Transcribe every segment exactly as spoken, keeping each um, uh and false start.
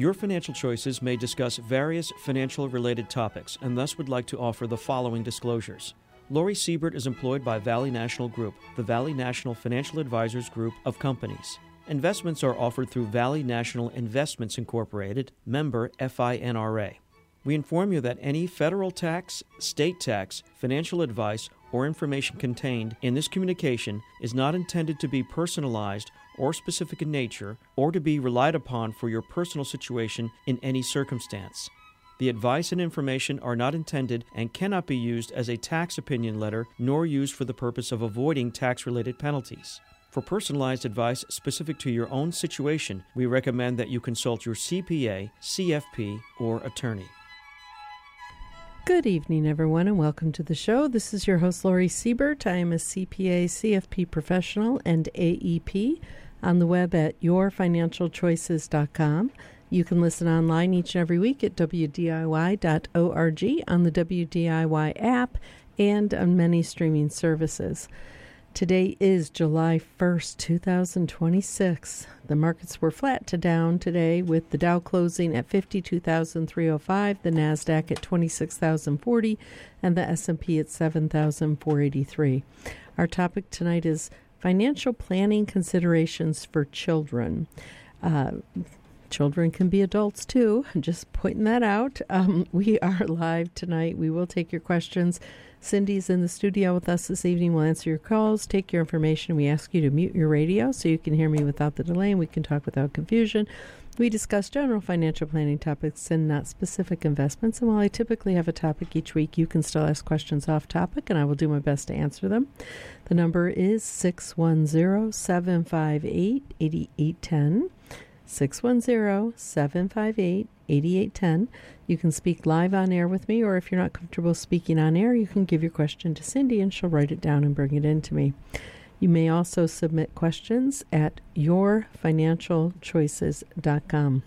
Your Financial Choices may discuss various financial-related topics and thus would like to offer the following disclosures. Lori Siebert is employed by Valley National Group, the Valley National Financial Advisors Group of companies. Investments are offered through Valley National Investments Incorporated, member F I N R A. We inform you that any federal tax, state tax, financial advice, or information contained in this communication is not intended to be personalized or specific in nature or to be relied upon for your personal situation in any circumstance. The advice and information are not intended and cannot be used as a tax opinion letter nor used for the purpose of avoiding tax-related penalties. For personalized advice specific to your own situation, we recommend that you consult your C P A, C F P, or attorney. Good evening, everyone, and welcome to the show. This is your host, Lori Siebert. I am a C P A, C F P professional, and A E P on the web at your financial choices dot com. You can listen online each and every week at w d i y dot org, on the W D I Y app, and on many streaming services. Today is July first, two thousand twenty-six. The markets were flat to down today, with the Dow closing at fifty-two thousand three hundred five, the NASDAQ at twenty-six thousand forty, and the S and P at seven thousand four hundred eighty-three. Our topic tonight is financial planning considerations for children. Uh, children can be adults, too. I'm just pointing that out. Um, we are live tonight. We will take your questions. Cindy's in the studio with us this evening. We'll answer your calls, take your information. We ask you to mute your radio so you can hear me without the delay and we can talk without confusion. We discuss general financial planning topics and not specific investments. And while I typically have a topic each week, you can still ask questions off topic, and I will do my best to answer them. The number is six one zero, seven five eight, eight eight one zero. six one zero, seven five eight, eight eight one zero. You can speak live on air with me, or if you're not comfortable speaking on air, you can give your question to Cindy and she'll write it down and bring it in to me. You may also submit questions at your financial choices dot com.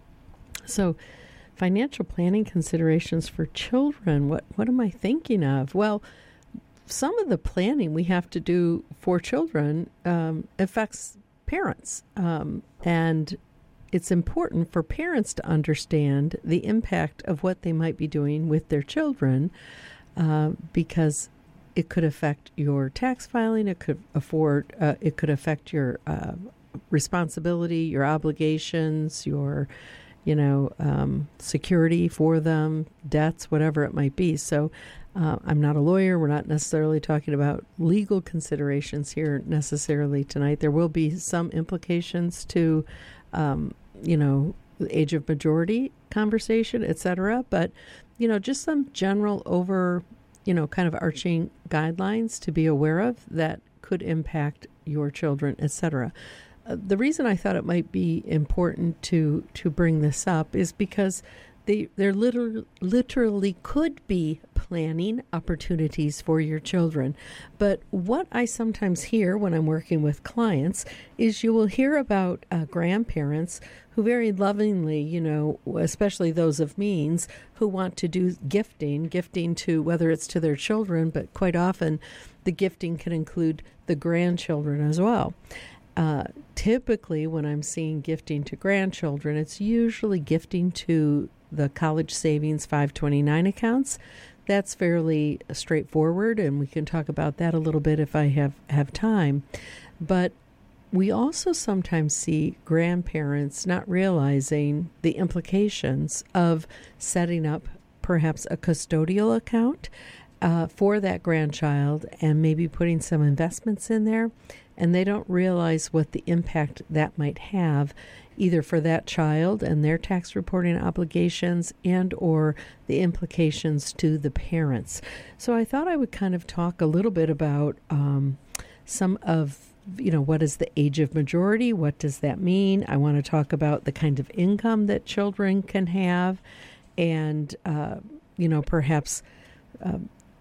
So, financial planning considerations for children. What, what am I thinking of? Well, some of the planning we have to do for children um, affects parents, um, and it's important for parents to understand the impact of what they might be doing with their children, uh, because it could affect your tax filing. It could afford. Uh, it could affect your uh, responsibility, your obligations, your, you know, um, security for them, debts, whatever it might be. So, uh, I'm not a lawyer. We're not necessarily talking about legal considerations here necessarily tonight. There will be some implications to, um, you know, the age of majority conversation, et cetera. But, you know, just some general over, you know, kind of arching guidelines to be aware of that could impact your children, et cetera. Uh, the reason I thought it might be important to to bring this up is because they there literally literally could be planning opportunities for your children. But what I sometimes hear when I'm working with clients is you will hear about uh, grandparents who very lovingly, you know, especially those of means, who want to do gifting, gifting to, whether it's to their children, but quite often the gifting can include the grandchildren as well. Uh, typically, when I'm seeing gifting to grandchildren, it's usually gifting to the college savings five twenty-nine accounts. That's fairly straightforward, and we can talk about that a little bit if I have, have time. But we also sometimes see grandparents not realizing the implications of setting up perhaps a custodial account uh, for that grandchild and maybe putting some investments in there, and they don't realize what the impact that might have either for that child and their tax reporting obligations and or the implications to the parents. So I thought I would kind of talk a little bit about um, some of, you know, what is the age of majority? What does that mean? I want to talk about the kind of income that children can have and, uh, you know, perhaps uh,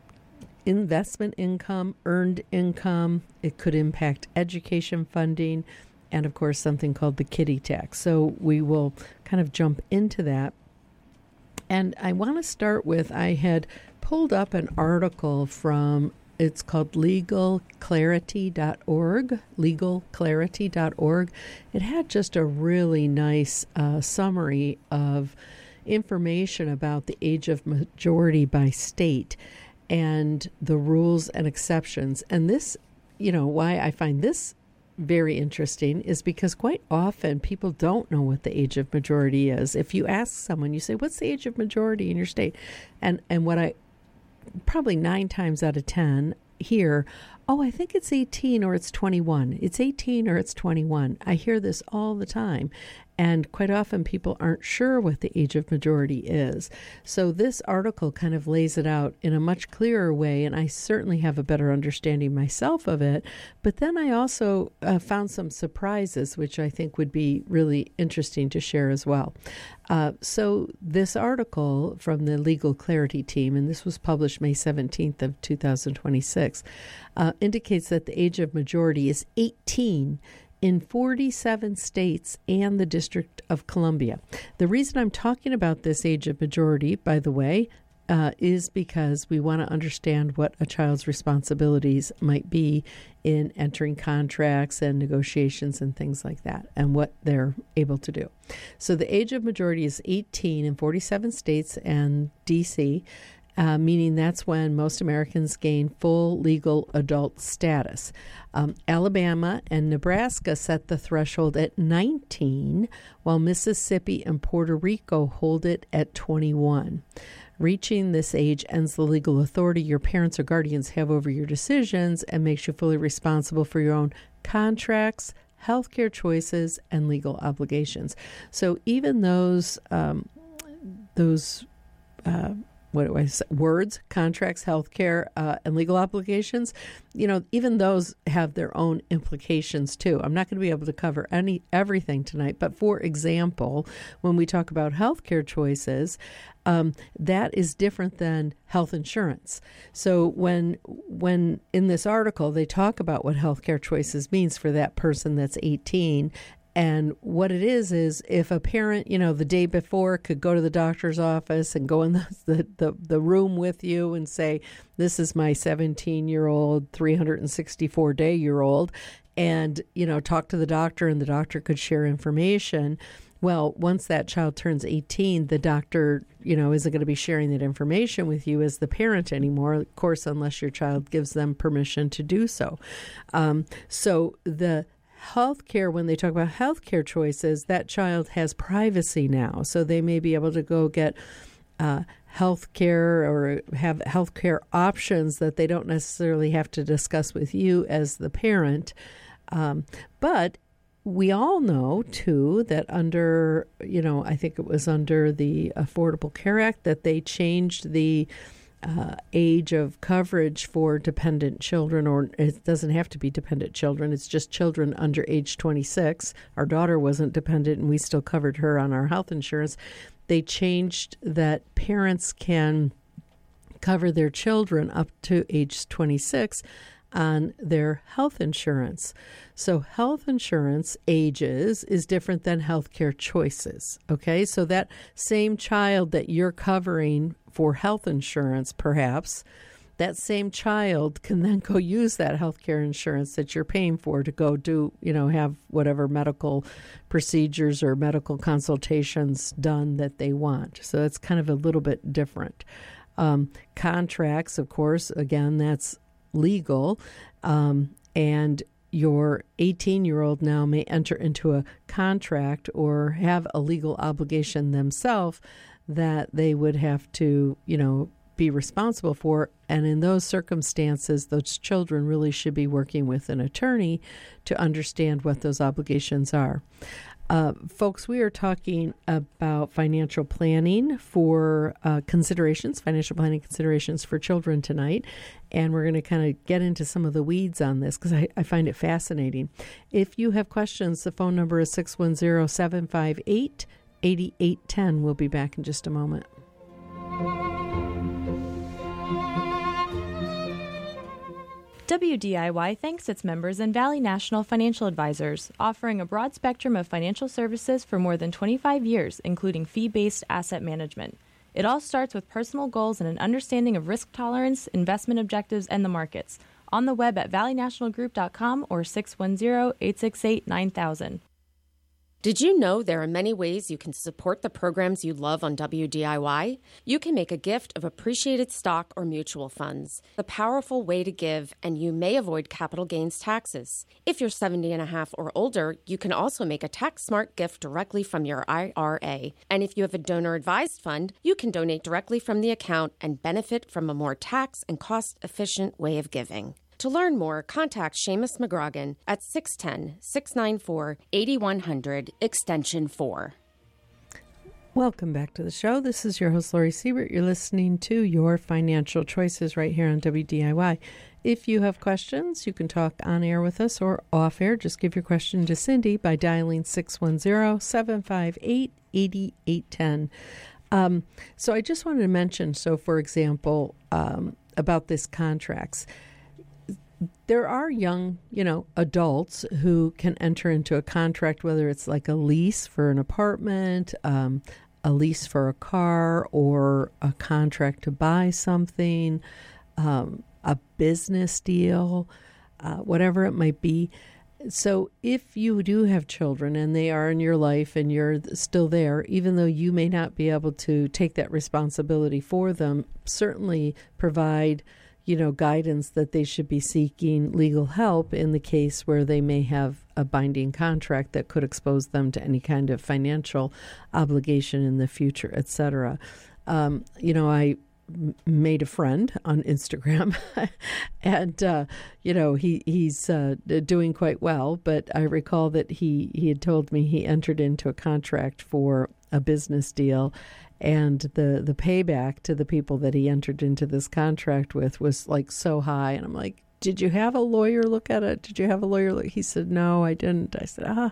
investment income, earned income. It could impact education funding, and of course something called the kiddie tax. So we will kind of jump into that. And I want to start with, I had pulled up an article from It's called legal clarity dot org, legal clarity dot org. It had just a really nice uh, summary of information about the age of majority by state and the rules and exceptions. And this, you know, why I find this very interesting is because quite often people don't know what the age of majority is. If you ask someone, you say, what's the age of majority in your state? And and what I probably nine times out of ten hear, oh, I think it's eighteen or it's twenty-one. It's eighteen or it's twenty-one. I hear this all the time. And quite often people aren't sure what the age of majority is. So this article kind of lays it out in a much clearer way, and I certainly have a better understanding myself of it. But then I also uh, found some surprises, which I think would be really interesting to share as well. Uh, so this article from the Legal Clarity team, and this was published May seventeenth of two thousand twenty-six, uh, indicates that the age of majority is eighteen in forty-seven states and the District of Columbia. The reason I'm talking about this age of majority, by the way, uh, is because we want to understand what a child's responsibilities might be in entering contracts and negotiations and things like that, and what they're able to do. So the age of majority is eighteen in forty-seven states and D C, Uh, meaning that's when most Americans gain full legal adult status. Um, Alabama and Nebraska set the threshold at nineteen, while Mississippi and Puerto Rico hold it at twenty-one. Reaching this age ends the legal authority your parents or guardians have over your decisions and makes you fully responsible for your own contracts, healthcare choices, and legal obligations. So even those um, those uh, what do I say? Words, contracts, healthcare, uh, and legal obligations, you know, even those have their own implications too. I'm not going to be able to cover any everything tonight, but for example, when we talk about healthcare choices, um, that is different than health insurance. So when when in this article they talk about what healthcare choices means for that person that's eighteen. And what it is, is if a parent, you know, the day before could go to the doctor's office and go in the, the, the, the room with you and say, this is my seventeen-year-old, three hundred sixty-four day-year-old, and, you know, talk to the doctor and the doctor could share information. Well, once that child turns eighteen, the doctor, you know, isn't going to be sharing that information with you as the parent anymore, of course, unless your child gives them permission to do so. Um, so the healthcare, when they talk about healthcare choices, that child has privacy now. So they may be able to go get uh, healthcare or have healthcare options that they don't necessarily have to discuss with you as the parent. Um, but we all know, too, that under, you know, I think it was under the Affordable Care Act that they changed the Uh, age of coverage for dependent children, or it doesn't have to be dependent children. It's just children under age twenty-six. Our daughter wasn't dependent, and we still covered her on our health insurance. They changed that parents can cover their children up to age twenty-six on their health insurance. So health insurance ages is different than healthcare choices. Okay, so that same child that you're covering for health insurance, perhaps, that same child can then go use that healthcare insurance that you're paying for to go do, you know, have whatever medical procedures or medical consultations done that they want. So it's kind of a little bit different. Um, contracts, of course, again, that's legal, um, and your eighteen-year-old now may enter into a contract or have a legal obligation themselves that they would have to, you know, be responsible for. And in those circumstances, those children really should be working with an attorney to understand what those obligations are. Uh, folks, we are talking about financial planning for uh, considerations, financial planning considerations for children tonight. And we're going to kind of get into some of the weeds on this because I, I find it fascinating. If you have questions, the phone number is six one zero, seven five eight, eight eight one zero. We'll be back in just a moment. W D I Y thanks its members and Valley National Financial Advisors, offering a broad spectrum of financial services for more than twenty-five years, including fee-based asset management. It all starts with personal goals and an understanding of risk tolerance, investment objectives, and the markets. On the web at valley national group dot com or six one zero, eight six eight, nine thousand. Did you know there are many ways you can support the programs you love on W D I Y? You can make a gift of appreciated stock or mutual funds, the powerful way to give, and you may avoid capital gains taxes. If you're seventy and a half or older, you can also make a tax-smart gift directly from your I R A. And if you have a donor-advised fund, you can donate directly from the account and benefit from a more tax and cost-efficient way of giving. To learn more, contact Seamus McGrogan at six one zero, six nine four, eight one zero zero, extension four. Welcome back to the show. This is your host, Lori Siebert. You're listening to Your Financial Choices right here on W D I Y. If you have questions, you can talk on air with us or off air. Just give your question to Cindy by dialing six one zero, seven five eight, eight eight one zero. Um, so I just wanted to mention, so for example, um, about this contracts. There are young, you know, adults who can enter into a contract, whether it's like a lease for an apartment, um, a lease for a car, or a contract to buy something, um, a business deal, uh, whatever it might be. So if you do have children and they are in your life and you're still there, even though you may not be able to take that responsibility for them, certainly provide you know, guidance that they should be seeking legal help in the case where they may have a binding contract that could expose them to any kind of financial obligation in the future, et cetera. Um, you know, I m- made a friend on Instagram, and, uh, you know, he he's uh, doing quite well, but I recall that he, he had told me he entered into a contract for a business deal, and the, the payback to the people that he entered into this contract with was like so high. And I'm like, did you have a lawyer look at it? Did you have a lawyer look? He said, no, I didn't. I said, ah,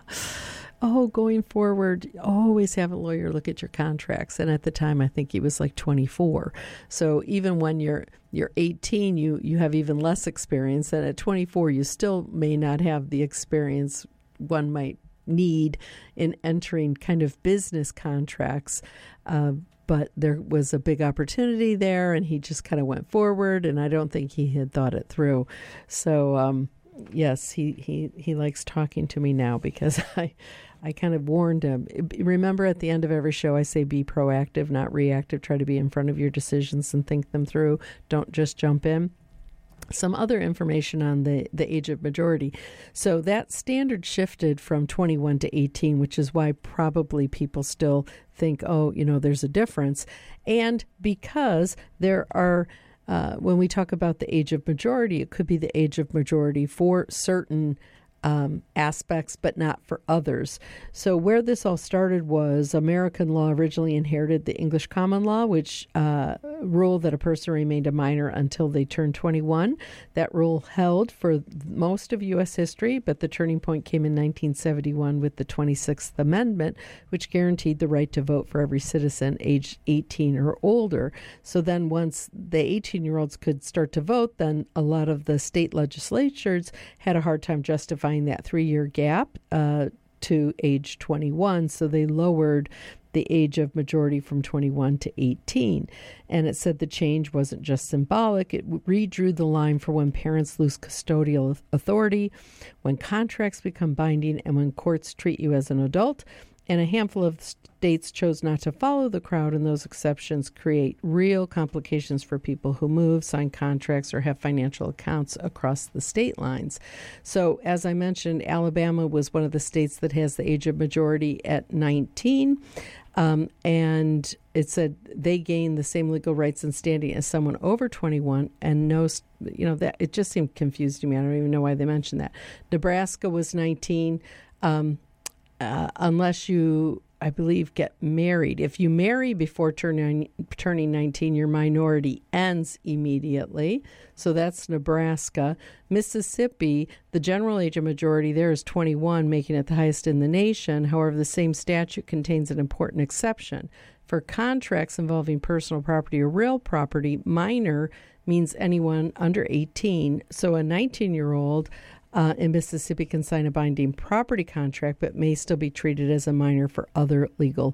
oh, going forward, always have a lawyer look at your contracts. And at the time, I think he was like twenty-four. So even when you're you're eighteen, you, you have even less experience. And at twenty-four, you still may not have the experience one might need in entering kind of business contracts. Uh, but there was a big opportunity there, and he just kind of went forward, and I don't think he had thought it through. So, um, yes, he, he, he likes talking to me now because I, I kind of warned him. Remember, at the end of every show, I say be proactive, not reactive. Try to be in front of your decisions and think them through. Don't just jump in. Some other information on the, the age of majority. So that standard shifted from twenty-one to eighteen, which is why probably people still think, oh, you know, there's a difference. And because there are, uh, when we talk about the age of majority, it could be the age of majority for certain Um, aspects, but not for others. So where this all started was American law originally inherited the English common law, which uh, ruled that a person remained a minor until they turned twenty-one. That rule held for most of U S history, but the turning point came in nineteen seventy-one with the twenty-sixth Amendment, which guaranteed the right to vote for every citizen aged eighteen or older. So then once the eighteen-year-olds could start to vote, then a lot of the state legislatures had a hard time justifying that three-year gap uh, to age twenty-one, so they lowered the age of majority from twenty-one to eighteen. And it said the change wasn't just symbolic, it redrew the line for when parents lose custodial authority, when contracts become binding, and when courts treat you as an adult. And a handful of states chose not to follow the crowd, and those exceptions create real complications for people who move, sign contracts, or have financial accounts across the state lines. So, as I mentioned, Alabama was one of the states that has the age of majority at nineteen, um, and it said they gain the same legal rights and standing as someone over twenty-one, and no, you know, that it just seemed confused to me. I don't even know why they mentioned that. Nebraska was nineteen. Um, Uh, unless you, I believe, get married. If you marry before turning turning nineteen, your minority ends immediately. So that's Nebraska. Mississippi, the general age of majority there is twenty-one, making it the highest in the nation. However, the same statute contains an important exception. For contracts involving personal property or real property, minor means anyone under eighteen. So a nineteen-year-old Uh, in Mississippi can sign a binding property contract, but may still be treated as a minor for other legal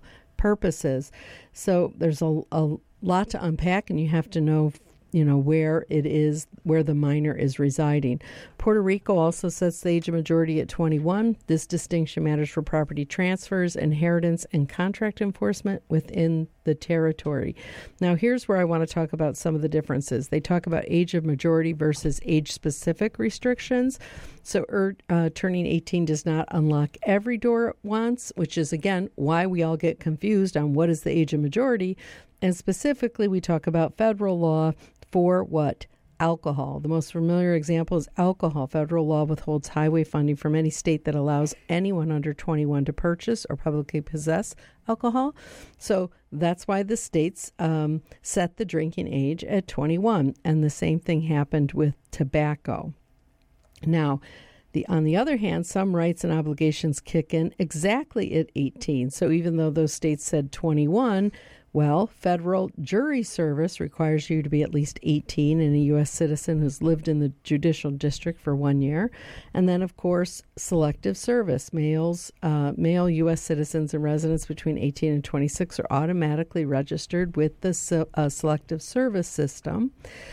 purposes. So there's a, a lot to unpack, and you have to know, you know, where it is, where the minor is residing. Puerto Rico also sets the age of majority at twenty-one. This distinction matters for property transfers, inheritance, and contract enforcement within the territory. Now, here's where I want to talk about some of the differences. They talk about age of majority versus age-specific restrictions. So er, uh, turning eighteen does not unlock every door at once, which is, again, why we all get confused on what is the age of majority. And specifically, we talk about federal law for what? Alcohol. The most familiar example is alcohol. Federal law withholds highway funding from any state that allows anyone under twenty-one to purchase or publicly possess alcohol. So that's why the states um, set the drinking age at twenty-one. And the same thing happened with tobacco. Now, the, on the other hand, some rights and obligations kick in exactly at eighteen. So even though those states said twenty-one, well, federal jury service requires you to be at least eighteen and a U S citizen who's lived in the judicial district for one year. And then, of course, selective service. Males, uh, male U S citizens and residents between eighteen and twenty-six are automatically registered with the se- uh, selective service system.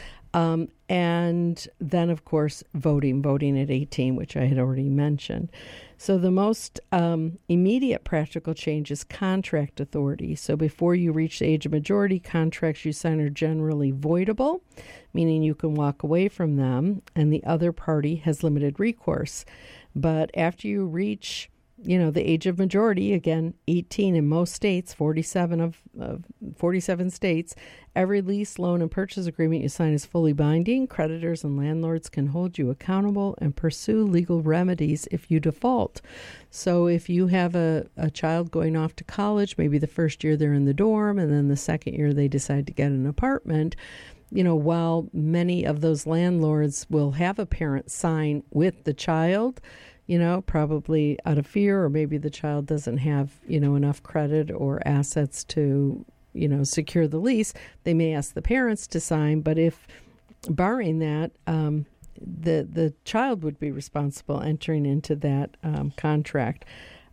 Um, and then, of course, voting, voting at eighteen, which I had already mentioned. So the most um, immediate practical change is contract authority. So before you reach the age of majority, contracts you sign are generally voidable, meaning you can walk away from them, and the other party has limited recourse. But after you reach, you know, the age of majority, again, eighteen in most states, forty-seven of, of forty-seven states, every lease, loan, and purchase agreement you sign is fully binding. Creditors and landlords can hold you accountable and pursue legal remedies if you default. So if you have a, a child going off to college, maybe the first year they're in the dorm, and then the second year they decide to get an apartment, you know, while many of those landlords will have a parent sign with the child, you know, probably out of fear, or maybe the child doesn't have, you know, enough credit or assets to, you know, secure the lease, they may ask the parents to sign. But if, barring that, um, the the child would be responsible entering into that um, contract.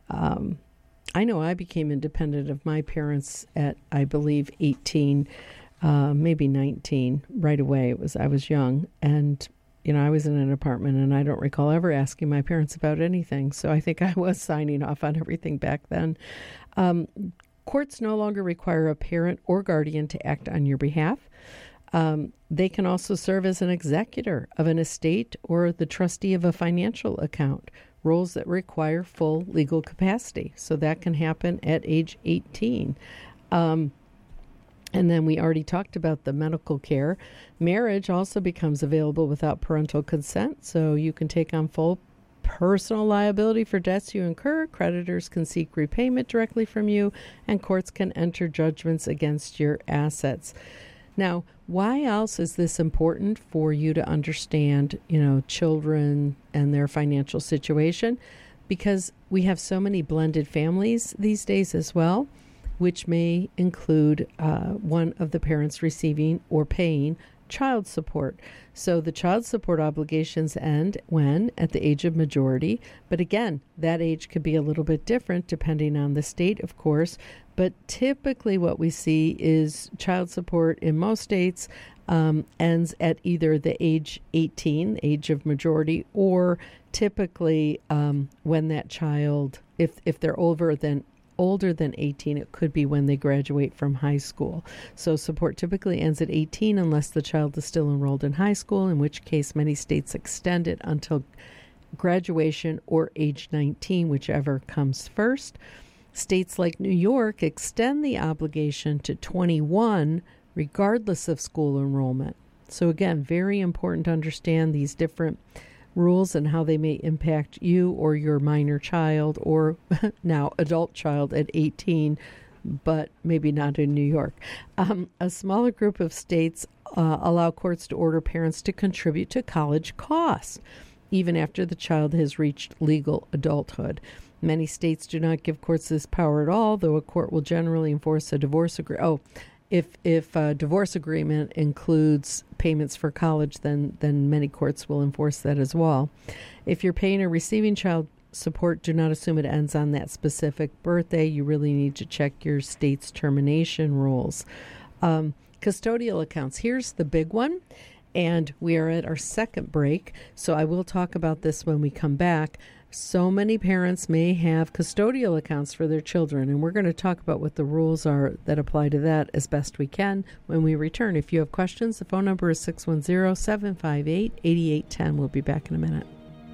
Um, I know I became independent of my parents at, I believe, eighteen, uh, maybe nineteen, right away. It was I was young, and you know, I was in an apartment, and I don't recall ever asking my parents about anything. So I think I was signing off on everything back then. Um, courts no longer require a parent or guardian to act on your behalf. Um, they can also serve as an executor of an estate or the trustee of a financial account, roles that require full legal capacity. So that can happen at age eighteen. Um, And then we already talked about the medical care. Marriage also becomes available without parental consent, so you can take on full personal liability for debts you incur. Creditors can seek repayment directly from you, and courts can enter judgments against your assets. Now, why else is this important for you to understand, you know, children and their financial situation? Because we have so many blended families these days as well, which may include uh, one of the parents receiving or paying child support. So the child support obligations end when? At the age of majority. But again, that age could be a little bit different depending on the state, of course. But typically what we see is child support in most states um, ends at either the age eighteen, the age of majority, or typically um, when that child, if if they're over than older than eighteen, it could be when they graduate from high school. So support typically ends at eighteen unless the child is still enrolled in high school, in which case many states extend it until graduation or age nineteen, whichever comes first. States like New York extend the obligation to twenty-one regardless of school enrollment. So again, very important to understand these different rules and how they may impact you or your minor child, or now adult child at eighteen, but maybe not in New York. Um, a smaller group of states uh, allow courts to order parents to contribute to college costs, even after the child has reached legal adulthood. Many states do not give courts this power at all, though a court will generally enforce a divorce agreement. Oh, If if a divorce agreement includes payments for college, then then many courts will enforce that as well. If you're paying or receiving child support, do not assume it ends on that specific birthday. You really need to check your state's termination rules. Um, custodial accounts. Here's the big one. And we are at our second break, so I will talk about this when we come back. So many parents may have custodial accounts for their children, and we're going to talk about what the rules are that apply to that as best we can when we return. If you have questions, the phone number is six one zero, seven five eight, eight eight one zero. We'll be back in a minute.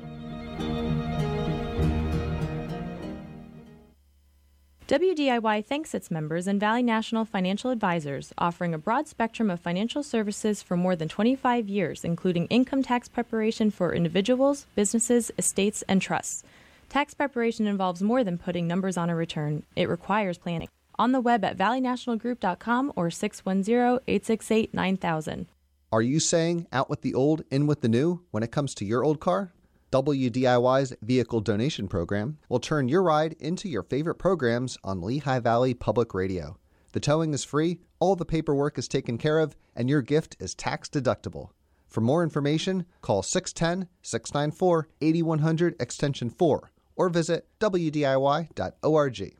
W D I Y thanks its members and Valley National Financial Advisors, offering a broad spectrum of financial services for more than twenty-five years, including income tax preparation for individuals, businesses, estates, and trusts. Tax preparation involves more than putting numbers on a return. It requires planning. On the web at valley national group dot com or six one zero, eight six eight, nine thousand. Are you saying out with the old, in with the new when it comes to your old car? W D I Y's Vehicle Donation Program will turn your ride into your favorite programs on Lehigh Valley Public Radio. The towing is free, all the paperwork is taken care of, and your gift is tax deductible. For more information, call six one zero, six nine four, eight one zero zero extension four or visit w d i y dot org.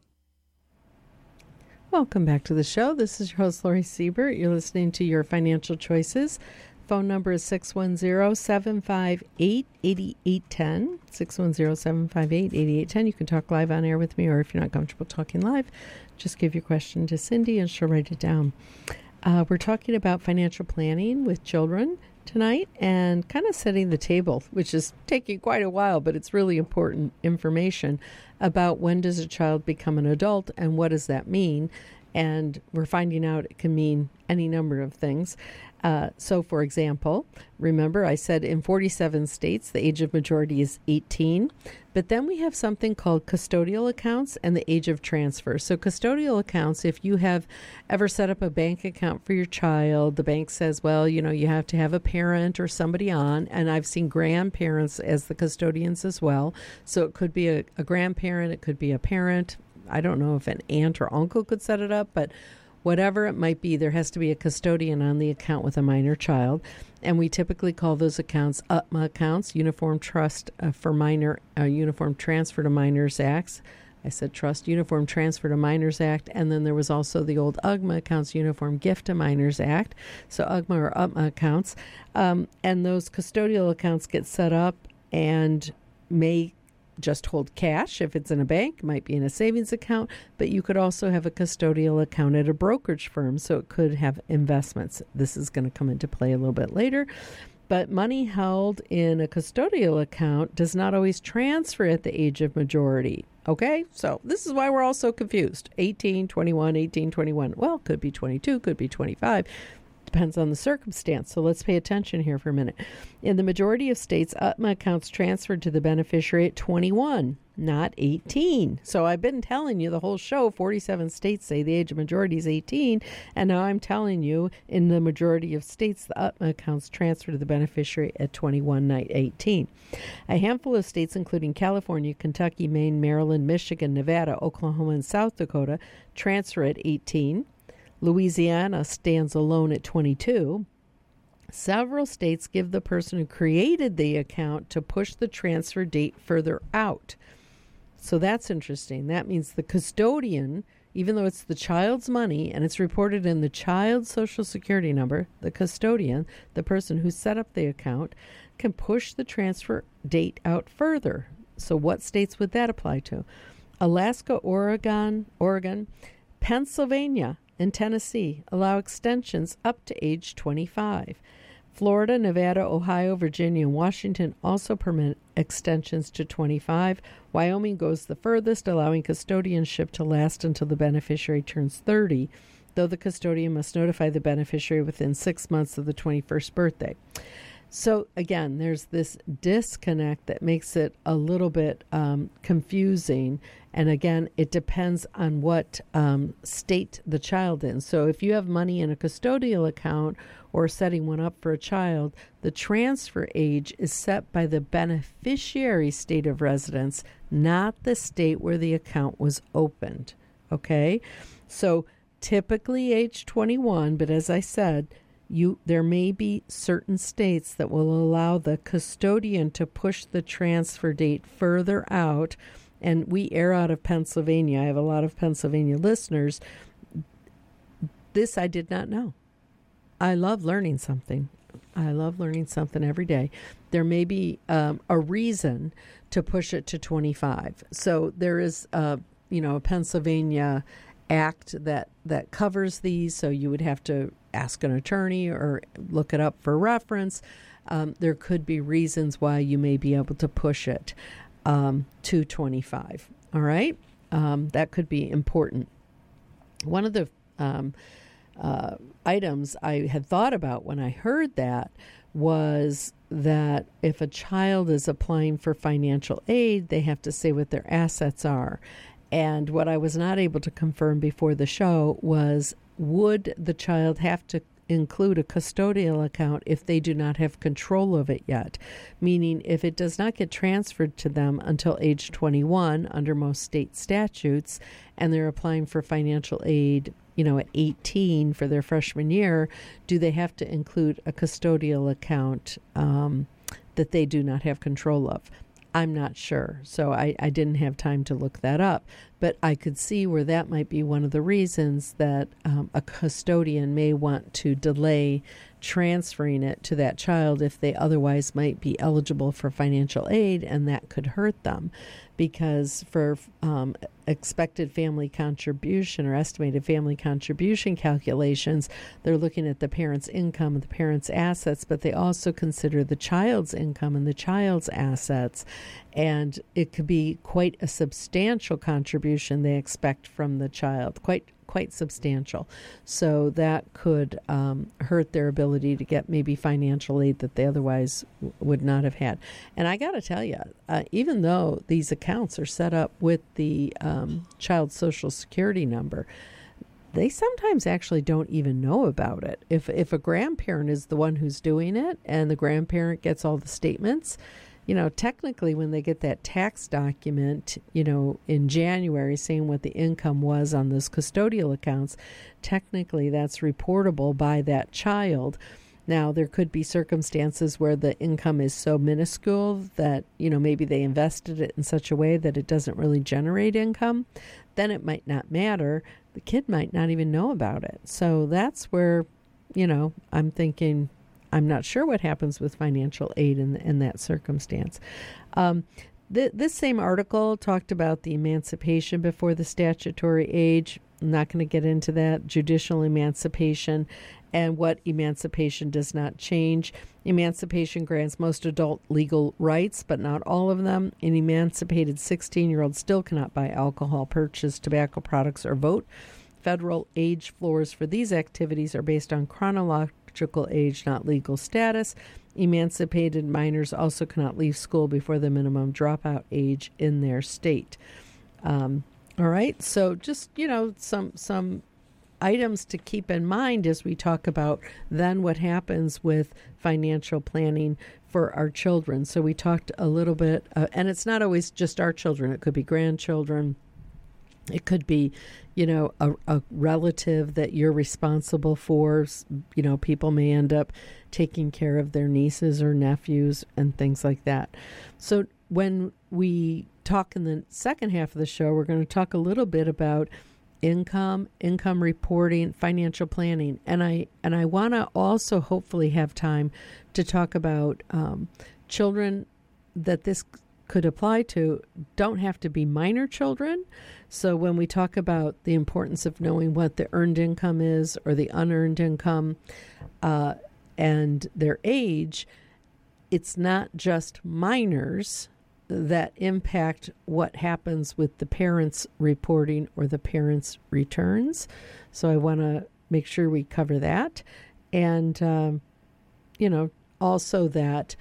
Welcome back to the show. This is your host, Lori Siebert. You're listening to Your Financial Choices. Phone number is six one zero, seven five eight, eight eight one zero, six one zero, seven five eight, eight eight one zero. You can talk live on air with me, or if you're not comfortable talking live, just give your question to Cindy and she'll write it down. Uh, we're talking about financial planning with children tonight and kind of setting the table, which is taking quite a while, but it's really important information about when does a child become an adult and what does that mean. And we're finding out it can mean any number of things. Uh, so, for example, remember I said in forty-seven states, the age of majority is eighteen. But then we have something called custodial accounts and the age of transfer. So custodial accounts, if you have ever set up a bank account for your child, the bank says, well, you know, you have to have a parent or somebody on. And I've seen grandparents as the custodians as well. So it could be a, a grandparent, it could be a parent. I don't know if an aunt or uncle could set it up, but whatever it might be, there has to be a custodian on the account with a minor child. And we typically call those accounts U T M A accounts, Uniform Trust uh, for Minor, uh, Uniform Transfer to Minors Acts. I said trust, Uniform Transfer to Minors Act. And then there was also the old U G M A accounts, Uniform Gift to Minors Act. So U G M A or U T M A accounts. Um, and those custodial accounts get set up and may just hold cash. If it's in a bank, it might be in a savings account, but you could also have a custodial account at a brokerage firm, so it could have investments. This is going to come into play a little bit later. But money held in a custodial account does not always transfer at the age of majority. Okay, so this is why we're all so confused. eighteen, twenty-one, eighteen, twenty-one. Well, could be twenty-two, could be twenty-five. Depends on the circumstance. So let's pay attention here for a minute. In the majority of states, U T M A accounts transferred to the beneficiary at twenty-one, not eighteen. So I've been telling you the whole show, forty-seven states say the age of majority is eighteen. And now I'm telling you in the majority of states, the U T M A accounts transfer to the beneficiary at twenty-one, not eighteen. A handful of states, including California, Kentucky, Maine, Maryland, Michigan, Nevada, Oklahoma, and South Dakota, transfer at eighteen. Louisiana stands alone at twenty-two. Several states give the person who created the account to push the transfer date further out. So that's interesting. That means the custodian, even though it's the child's money and it's reported in the child's social security number, the custodian, the person who set up the account, can push the transfer date out further. So what states would that apply to? Alaska, Oregon, Oregon, Pennsylvania, and Tennessee allow extensions up to age twenty-five. Florida, Nevada, Ohio, Virginia, and Washington also permit extensions to twenty-five. Wyoming goes the furthest, allowing custodianship to last until the beneficiary turns thirty, though the custodian must notify the beneficiary within six months of the twenty-first birthday. So again, there's this disconnect that makes it a little bit um, confusing. And again, it depends on what um, state the child in. So if you have money in a custodial account or setting one up for a child, the transfer age is set by the beneficiary state of residence, not the state where the account was opened. Okay? So typically age twenty-one, but as I said, you there may be certain states that will allow the custodian to push the transfer date further out. And we air out of Pennsylvania. I have a lot of Pennsylvania listeners. This I did not know. I love learning something. I love learning something every day. There may be um, a reason to push it to twenty-five. So there is, a, you know, a Pennsylvania act that, that covers these. So you would have to ask an attorney or look it up for reference. Um, there could be reasons why you may be able to push it um, to twenty-five. All right, um, that could be important. One of the um, uh, items I had thought about when I heard that was that if a child is applying for financial aid, they have to say what their assets are. And what I was not able to confirm before the show was, would the child have to include a custodial account if they do not have control of it yet? Meaning, if it does not get transferred to them until age twenty-one under most state statutes, and they're applying for financial aid, you know, at eighteen for their freshman year, do they have to include a custodial account um, that they do not have control of? I'm not sure, so I, I didn't have time to look that up. But I could see where that might be one of the reasons that um, a custodian may want to delay transferring it to that child if they otherwise might be eligible for financial aid, and that could hurt them. Because for um, expected family contribution or estimated family contribution calculations, they're looking at the parent's income and the parent's assets, but they also consider the child's income and the child's assets. And it could be quite a substantial contribution they expect from the child, quite quite substantial. So that could um, hurt their ability to get maybe financial aid that they otherwise w- would not have had. And I got to tell you, uh, even though these accounts are set up with the um, child's social security number, they sometimes actually don't even know about it. If if a grandparent is the one who's doing it and the grandparent gets all the statements, you know, technically when they get that tax document, you know, in January saying what the income was on those custodial accounts, technically that's reportable by that child. Now, there could be circumstances where the income is so minuscule that, you know, maybe they invested it in such a way that it doesn't really generate income. Then it might not matter. The kid might not even know about it. So that's where, you know, I'm thinking, I'm not sure what happens with financial aid in, in that circumstance. Um, th- this same article talked about the emancipation before the statutory age. I'm not going to get into that. Judicial emancipation and what emancipation does not change. Emancipation grants most adult legal rights, but not all of them. An emancipated sixteen-year-old still cannot buy alcohol, purchase tobacco products, or vote. Federal age floors for these activities are based on chronological age, not legal status. Emancipated minors also cannot leave school before the minimum dropout age in their state. Um, all right, so just, you know, some some items to keep in mind as we talk about then what happens with financial planning for our children. So we talked a little bit, uh, and it's not always just our children. It could be grandchildren. It could be, you know, a, a relative that you're responsible for. You know, people may end up taking care of their nieces or nephews and things like that. So when we talk in the second half of the show, we're going to talk a little bit about income, income reporting, financial planning. And I and I want to also hopefully have time to talk about um, children that this could apply to don't have to be minor children. So when we talk about the importance of knowing what the earned income is or the unearned income uh, and their age, it's not just minors that impact what happens with the parents' reporting or the parents' returns. So I want to make sure we cover that. And, um, you know, also that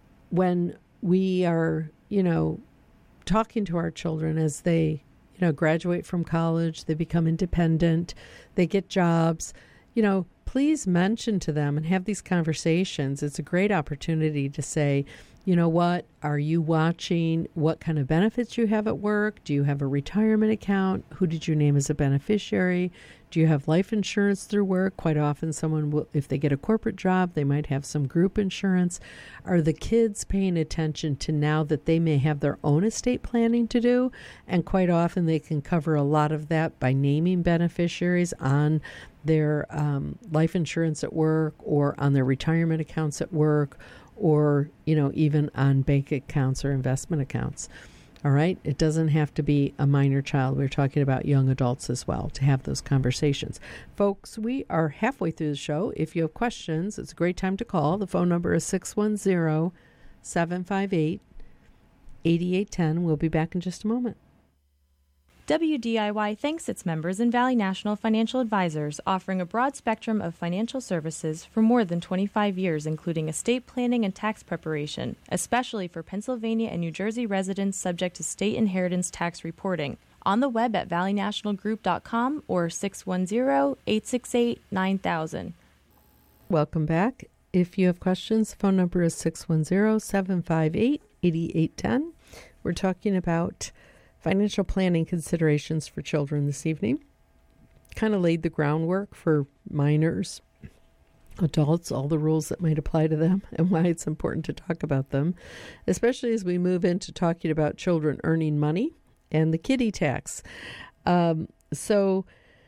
when we are, you know, talking to our children as they, you know, graduate from college, they become independent, they get jobs, you know, please mention to them and have these conversations. It's a great opportunity to say, you know what, are you watching what kind of benefits you have at work? Do you have a retirement account? Who did you name as a beneficiary? Do you have life insurance through work? Quite often someone will, if they get a corporate job, they might have some group insurance. Are the kids paying attention to now that they may have their own estate planning to do? And quite often they can cover a lot of that by naming beneficiaries on their um, life insurance at work or on their retirement accounts at work, or, you know, even on bank accounts or investment accounts. All right? It doesn't have to be a minor child. We're talking about young adults as well to have those conversations. Folks, we are halfway through the show. If you have questions, it's a great time to call. The phone number is six one zero, seven five eight, eight eight one zero. We'll be back in just a moment. W D I Y thanks its members in Valley National Financial Advisors, offering a broad spectrum of financial services for more than twenty-five years, including estate planning and tax preparation, especially for Pennsylvania and New Jersey residents subject to state inheritance tax reporting. On the web at valley national group dot com or six one zero, eight six eight, nine thousand. Welcome back. If you have questions, the phone number is six one zero, seven five eight, eight eight one zero. We're talking about financial planning considerations for children this evening. Kind of laid the groundwork for minors, adults, all the rules that might apply to them and why it's important to talk about them, especially as we move into talking about children earning money and the kiddie tax. Um, so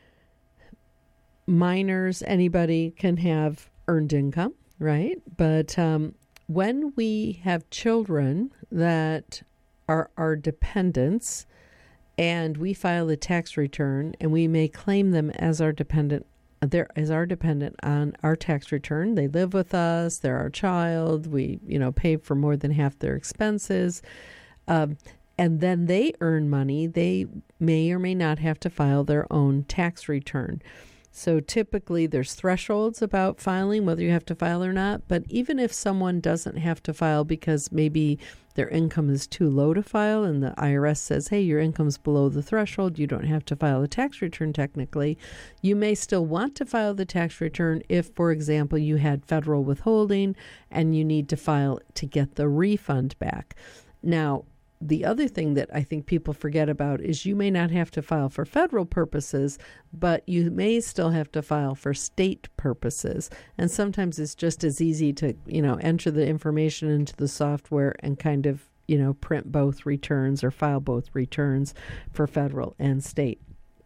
minors, anybody can have earned income, right? But um, when we have children that are our dependents, and we file a tax return, and we may claim them as our dependent, they're as our dependent on our tax return. They live with us, they're our child, we, you know, pay for more than half their expenses, um, and then they earn money. They may or may not have to file their own tax return. So typically there's thresholds about filing, whether you have to file or not. But even if someone doesn't have to file because maybe their income is too low to file and the I R S says, hey, your income's below the threshold, you don't have to file a tax return technically, you may still want to file the tax return if, for example, you had federal withholding and you need to file to get the refund back. Now, the other thing that I think people forget about is you may not have to file for federal purposes, but you may still have to file for state purposes. And sometimes it's just as easy to, you know, enter the information into the software and kind of, you know, print both returns or file both returns for federal and state.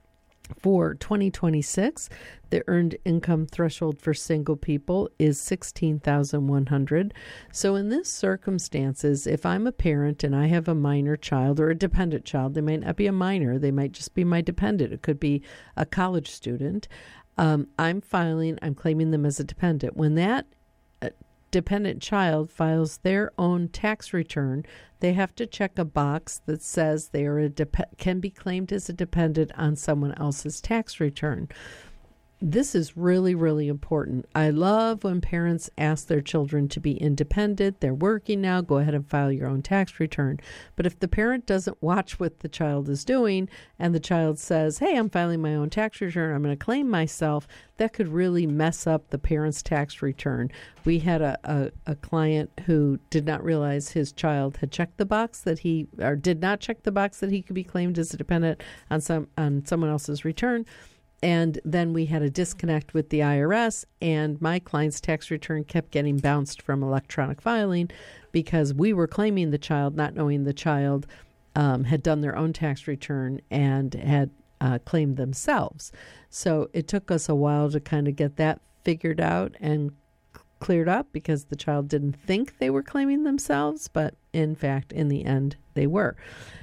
For twenty twenty-six, the earned income threshold for single people is sixteen thousand one hundred dollars. So in this circumstances, if I'm a parent and I have a minor child or a dependent child, they might not be a minor, they might just be my dependent. It could be a college student. Um, I'm filing, I'm claiming them as a dependent. When that uh, dependent child files their own tax return, they have to check a box that says they are a dep- can be claimed as a dependent on someone else's tax return. This is really, really important. I love when parents ask their children to be independent. They're working now. Go ahead and file your own tax return. But if the parent doesn't watch what the child is doing and the child says, hey, I'm filing my own tax return, I'm going to claim myself, that could really mess up the parent's tax return. We had a, a, a client who did not realize his child had checked the box that he, or did not check the box that he could be claimed as a dependent on some on someone else's return. And then we had a disconnect with the I R S, and my client's tax return kept getting bounced from electronic filing because we were claiming the child, not knowing the child um, had done their own tax return and had uh, claimed themselves. So it took us a while to kind of get that figured out and cleared up because the child didn't think they were claiming themselves, but in fact, in the end, they were.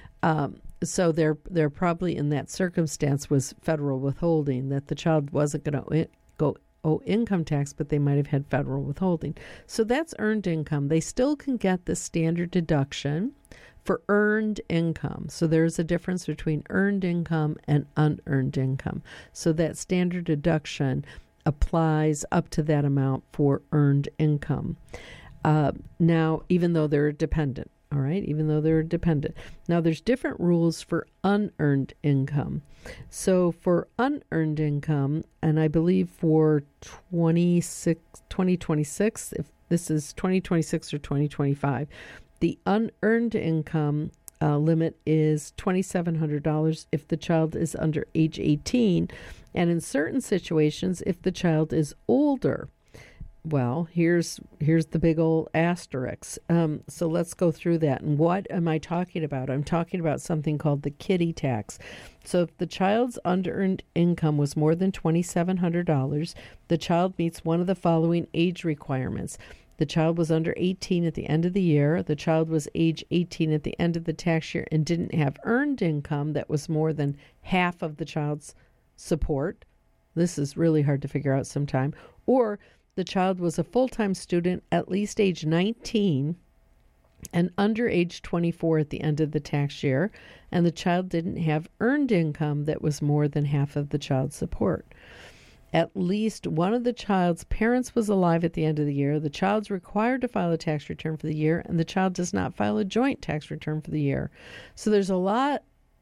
Um, So they're they're probably in that circumstance was federal withholding, that the child wasn't going to go owe income tax, but they might have had federal withholding. So that's earned income. They still can get the standard deduction for earned income. So there's a difference between earned income and unearned income. So that standard deduction applies up to that amount for earned income. Uh, now, even though they're dependent. All right, even though they're dependent. Now, there's different rules for unearned income. So for unearned income, and I believe for twenty-six, twenty twenty-six, if this is twenty twenty-six or twenty twenty-five, the unearned income uh, limit is two thousand seven hundred dollars if the child is under age eighteen, And in certain situations, if the child is older, well, here's here's the big old asterisk. Um, so let's go through that. And what am I talking about? I'm talking about something called the kiddie tax. So if the child's unearned income was more than twenty-seven hundred dollars, the child meets one of the following age requirements. The child was under eighteen at the end of the year. The child was age eighteen at the end of the tax year and didn't have earned income that was more than half of the child's support. This is really hard to figure out sometime. Or the child was a full-time student at least age nineteen and under age twenty-four at the end of the tax year, and the child didn't have earned income that was more than half of the child's support. At least one of the child's parents was alive at the end of the year. The child's required to file a tax return for the year, and the child does not file a joint tax return for the year. So there's a lot,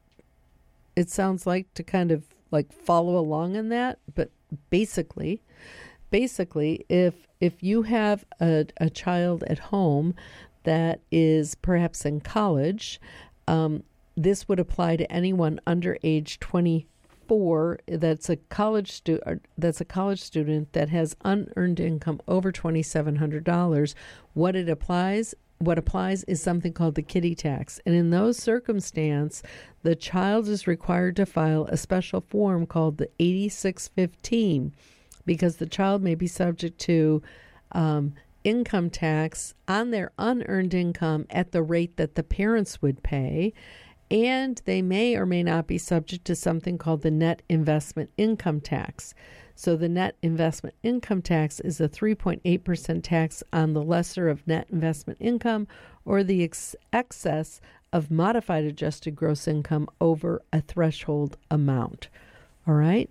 it sounds like, to kind of like follow along in that, but basically... Basically, if if you have a, a child at home that is perhaps in college, um, this would apply to anyone under age twenty-four that's a college stu- that's a college student that has unearned income over twenty-seven hundred dollars. What it applies what applies is something called the kiddie tax, and in those circumstances, the child is required to file a special form called the eighty-six fifteen. Because the child may be subject to um, income tax on their unearned income at the rate that the parents would pay, and they may or may not be subject to something called the net investment income tax. So the net investment income tax is a three point eight percent tax on the lesser of net investment income or the ex- excess of modified adjusted gross income over a threshold amount. All right?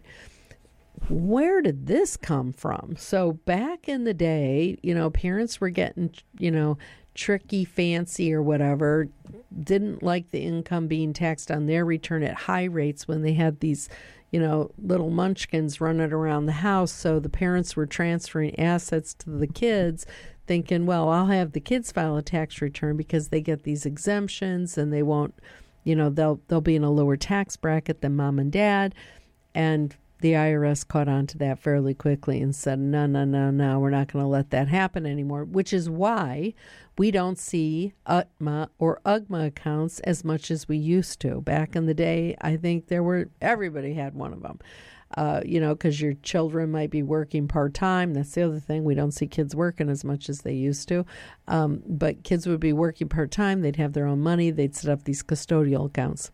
Where did this come from? So back in the day, you know, parents were getting, you know, tricky, fancy or whatever, didn't like the income being taxed on their return at high rates when they had these, you know, little munchkins running around the house. So the parents were transferring assets to the kids thinking, well, I'll have the kids file a tax return because they get these exemptions and they won't, you know, they'll they'll be in a lower tax bracket than mom and dad. And the I R S caught on to that fairly quickly and said, no, no, no, no, we're not going to let that happen anymore, which is why we don't see U T M A or U G M A accounts as much as we used to. Back in the day, I think there were, everybody had one of them, uh, you know, because your children might be working part-time. That's the other thing. We don't see kids working as much as they used to. Um, but kids would be working part-time. They'd have their own money. They'd set up these custodial accounts.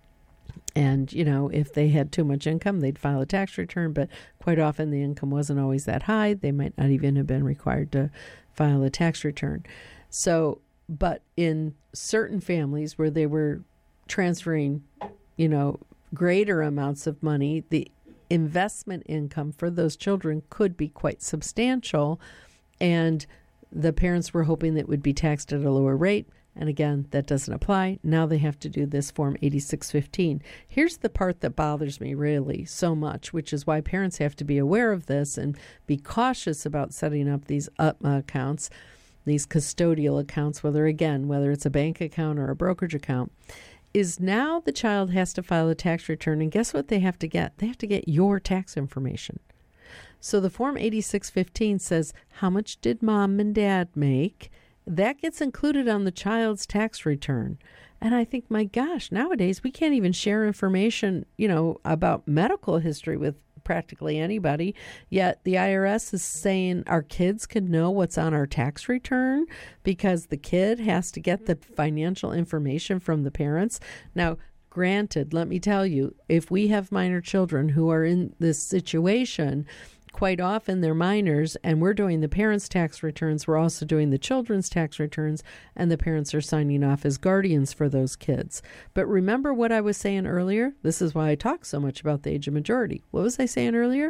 And, you know, if they had too much income, they'd file a tax return. But quite often the income wasn't always that high. They might not even have been required to file a tax return. So, but in certain families where they were transferring, you know, greater amounts of money, the investment income for those children could be quite substantial. And the parents were hoping that it would be taxed at a lower rate. And again, that doesn't apply. Now they have to do this Form eighty-six fifteen. Here's the part that bothers me really so much, which is why parents have to be aware of this and be cautious about setting up these U T M A accounts, these custodial accounts, whether, again, whether it's a bank account or a brokerage account, is now the child has to file a tax return. And guess what they have to get? They have to get your tax information. So the Form eighty-six fifteen says, how much did mom and dad make? That gets included on the child's tax return. And I think, my gosh, nowadays we can't even share information, you know, about medical history with practically anybody. Yet the I R S is saying our kids can know what's on our tax return because the kid has to get the financial information from the parents. Now, granted, let me tell you, if we have minor children who are in this situation, quite often they're minors and we're doing the parents' tax returns. We're also doing the children's tax returns, and the parents are signing off as guardians for those kids. But remember what I was saying earlier? This is why I talk so much about the age of majority. What was I saying earlier?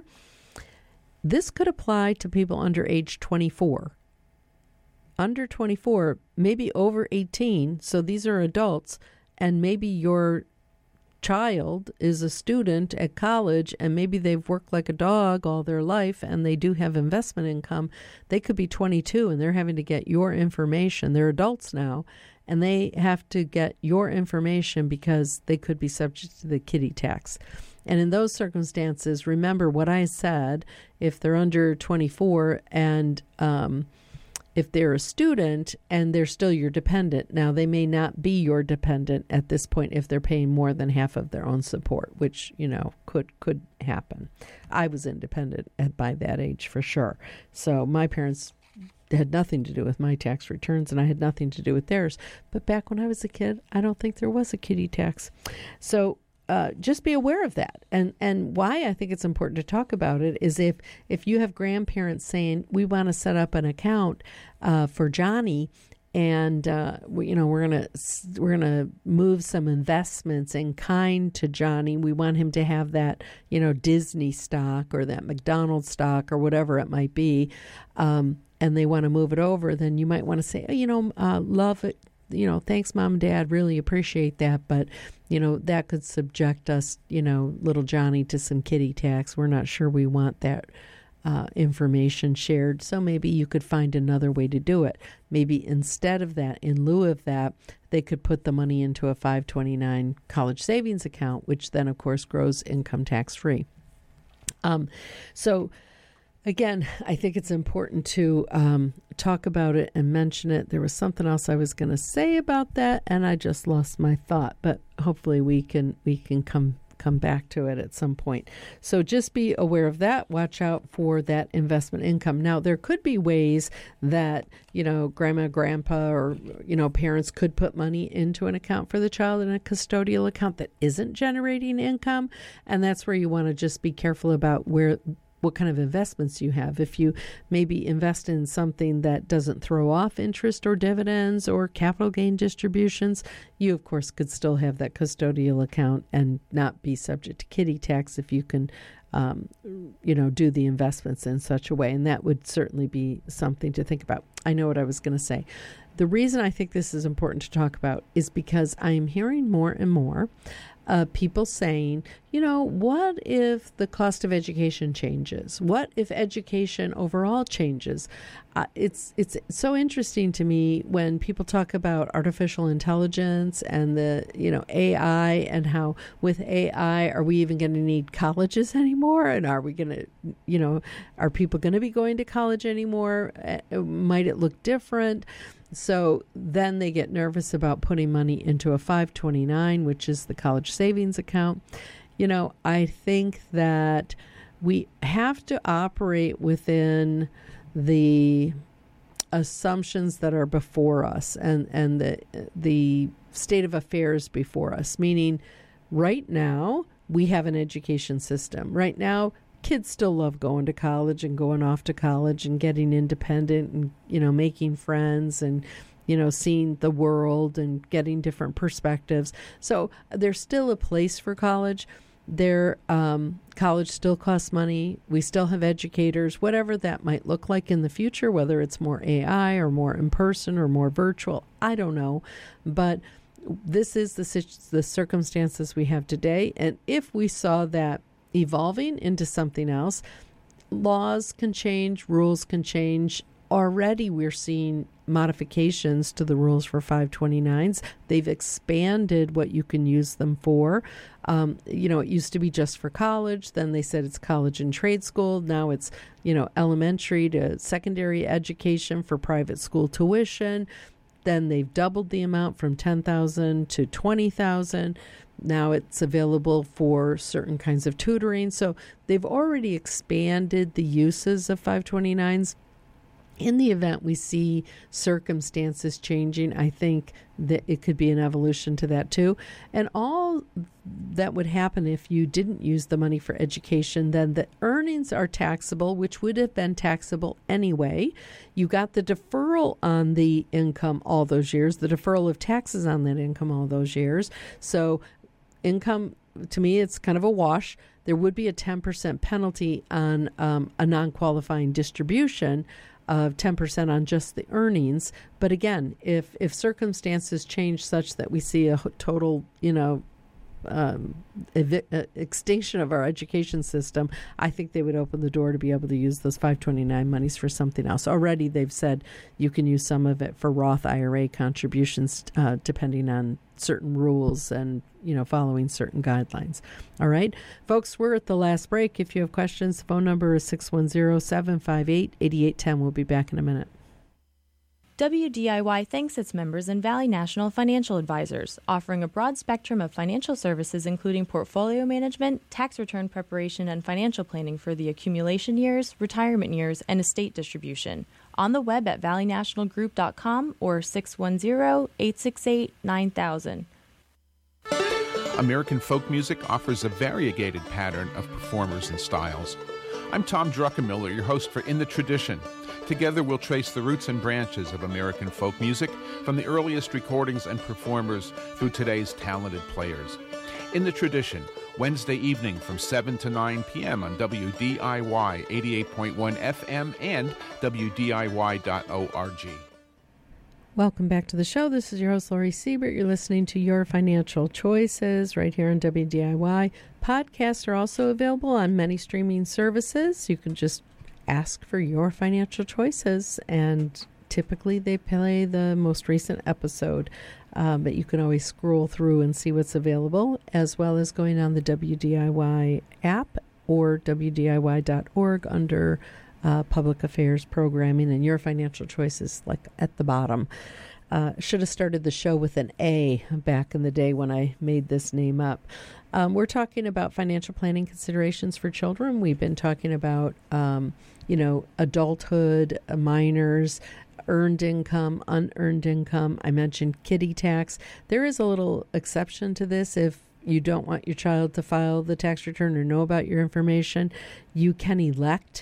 This could apply to people under age twenty-four. Under twenty-four, maybe over eighteen, so these are adults, and maybe your child is a student at college and maybe they've worked like a dog all their life and they do have investment income. They could be twenty-two and they're having to get your information. They're adults now and they have to get your information because they could be subject to the kiddie tax. And in those circumstances, remember what I said, if they're under twenty-four and um, if they're a student and they're still your dependent, now they may not be your dependent at this point if they're paying more than half of their own support, which, you know, could could happen. I was independent at by that age for sure. So my parents had nothing to do with my tax returns and I had nothing to do with theirs. But back when I was a kid, I don't think there was a kiddie tax. So Uh, just be aware of that. And and why I think it's important to talk about it is if, if you have grandparents saying, we want to set up an account uh, for Johnny and, uh, we, you know, we're going to we're gonna move some investments in kind to Johnny. We want him to have that, you know, Disney stock or that McDonald's stock or whatever it might be, um, and they want to move it over, then you might want to say, oh, you know, uh, love it. You know, thanks, Mom and Dad, really appreciate that. But, you know, that could subject us, you know, little Johnny to some kiddie tax. We're not sure we want that uh, information shared. So maybe you could find another way to do it. Maybe instead of that, in lieu of that, they could put the money into a five twenty-nine college savings account, which then, of course, grows income tax free. Um, so Again, I think it's important to um, talk about it and mention it. There was something else I was going to say about that, and I just lost my thought. But hopefully, we can we can come come back to it at some point. So just be aware of that. Watch out for that investment income. Now, there could be ways that you know, grandma, grandpa, or you know, parents could put money into an account for the child in a custodial account that isn't generating income, and that's where you want to just be careful about where. What kind of investments you have. If you maybe invest in something that doesn't throw off interest or dividends or capital gain distributions, you, of course, could still have that custodial account and not be subject to kiddie tax if you can, um, you know, do the investments in such a way. And that would certainly be something to think about. I know what I was going to say. The reason I think this is important to talk about is because I'm hearing more and more Uh, people saying, you know, what if the cost of education changes? What if education overall changes? Uh, it's it's so interesting to me when people talk about artificial intelligence and the, you know, A I and how with A I, are we even going to need colleges anymore? And are we going to, you know, are people going to be going to college anymore? Uh, might it look different? So then they get nervous about putting money into a five twenty-nine, which is the college savings account. You know, I think that we have to operate within the assumptions that are before us and, and the the state of affairs before us, meaning right now we have an education system. Right now, kids still love going to college and going off to college and getting independent and, you know, making friends and, you know, seeing the world and getting different perspectives. So there's still a place for college. There, um, college still costs money. We still have educators, whatever that might look like in the future, whether it's more A I or more in person or more virtual. I don't know. But this is the, the circumstances we have today. And if we saw that evolving into something else, laws can change, rules can change. Already we're seeing modifications to the rules for five twenty-nines. They've expanded what you can use them for. Um, you know, it used to be just for college. Then they said it's college and trade school. Now it's, you know, elementary to secondary education for private school tuition. Then they've doubled the amount from ten thousand dollars to twenty thousand dollars. Now it's available for certain kinds of tutoring. So they've already expanded the uses of five twenty-nines. In the event we see circumstances changing, I think that it could be an evolution to that too. And all that would happen if you didn't use the money for education, then the earnings are taxable, which would have been taxable anyway. You got the deferral on the income all those years, the deferral of taxes on that income all those years. So income, to me, it's kind of a wash. There would be a ten percent penalty on um, a non-qualifying distribution of ten percent on just the earnings. But again, if if circumstances change such that we see a total, you know, um, evi- uh, extinction of our education system, I think they would open the door to be able to use those five twenty-nine monies for something else. Already they've said you can use some of it for Roth I R A contributions, uh, depending on certain rules and, you know, following certain guidelines. All right, folks, we're at the last break. If you have questions, the phone number is six one zero, seven five eight, eight eight one zero. We'll be back in a minute. W D I Y thanks its members and Valley National Financial Advisors, offering a broad spectrum of financial services including portfolio management, tax return preparation, and financial planning for the accumulation years, retirement years, and estate distribution. On the web at valley national group dot com or six one zero, eight six eight, nine thousand. American folk music offers a variegated pattern of performers and styles. I'm Tom Druckenmiller, your host for In the Tradition. Together we'll trace the roots and branches of American folk music from the earliest recordings and performers through today's talented players. In the Tradition, Wednesday evening from seven to nine p.m. on W D I Y eighty-eight point one F M and W D I Y dot org. Welcome back to the show. This is your host, Laurie Siebert. You're listening to Your Financial Choices right here on W D I Y. Podcasts are also available on many streaming services. You can just ask for Your Financial Choices, and typically they play the most recent episode. Um, but you can always scroll through and see what's available, as well as going on the W D I Y app or W D I Y dot org under uh, Public Affairs Programming, and Your Financial Choices, like at the bottom. Uh, should have started the show with an A back in the day when I made this name up. Um, we're talking about financial planning considerations for children. We've been talking about, um, you know, adulthood, uh, minors, earned income, unearned income. I mentioned kiddie tax. There is a little exception to this. If you don't want your child to file the tax return or know about your information, you can elect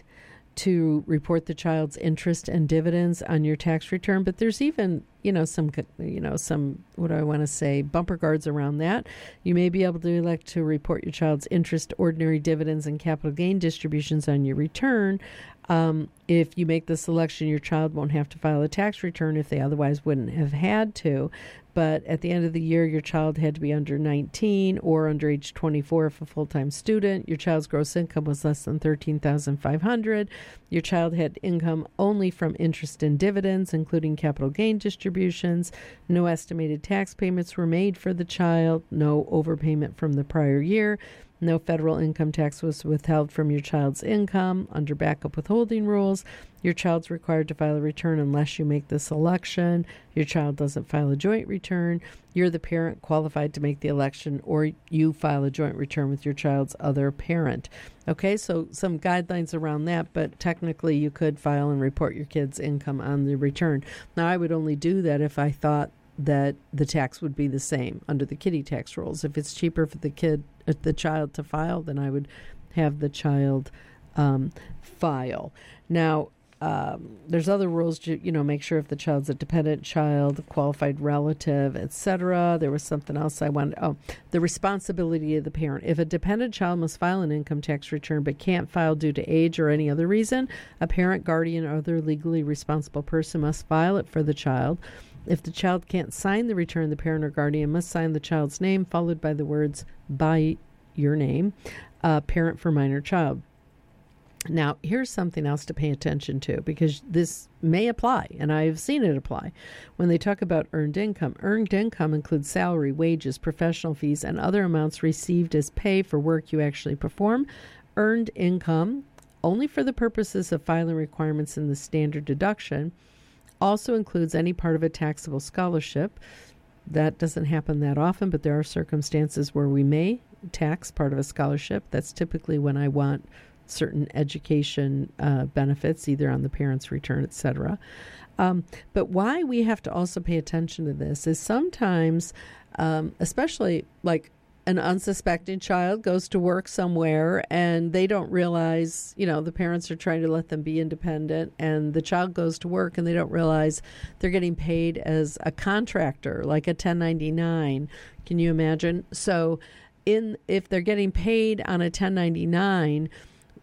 to report the child's interest and dividends on your tax return. But there's even, you know, some, you know, some, what do I want to say, bumper guards around that. You may be able to elect to report your child's interest, ordinary dividends, and capital gain distributions on your return. Um, if you make the selection, your child won't have to file a tax return if they otherwise wouldn't have had to. But at the end of the year, your child had to be under nineteen or under age twenty-four if a full-time student. Your child's gross income was less than thirteen thousand five hundred dollars. Your child had income only from interest and dividends, including capital gain distributions. No estimated tax payments were made for the child. No overpayment from the prior year. No federal income tax was withheld from your child's income under backup withholding rules. Your child's required to file a return unless you make the selection. Your child doesn't file a joint return. You're the parent qualified to make the election, or you file a joint return with your child's other parent. Okay, so some guidelines around that, but technically you could file and report your kid's income on the return. Now, I would only do that if I thought that the tax would be the same under the kiddie tax rules. If it's cheaper for the kid, the child to file, then I would have the child um, file. Now, um, there's other rules to, you know, make sure if the child's a dependent child, qualified relative, et cetera. There was something else I wanted. Oh, the responsibility of the parent. If a dependent child must file an income tax return but can't file due to age or any other reason, a parent, guardian, or other legally responsible person must file it for the child. If the child can't sign the return, the parent or guardian must sign the child's name, followed by the words, by your name, uh, parent for minor child. Now, here's something else to pay attention to, because this may apply, and I've seen it apply. When they talk about earned income, earned income includes salary, wages, professional fees, and other amounts received as pay for work you actually perform. Earned income, only for the purposes of filing requirements in the standard deduction, also includes any part of a taxable scholarship. That doesn't happen that often, but there are circumstances where we may tax part of a scholarship. That's typically when I want certain education uh, benefits, either on the parent's return, et cetera. Um, but why we have to also pay attention to this is sometimes, um, especially like an unsuspecting child goes to work somewhere and they don't realize, you know, the parents are trying to let them be independent, and the child goes to work and they don't realize they're getting paid as a contractor, like a ten ninety-nine. Can you imagine? So in if they're getting paid on a ten ninety-nine,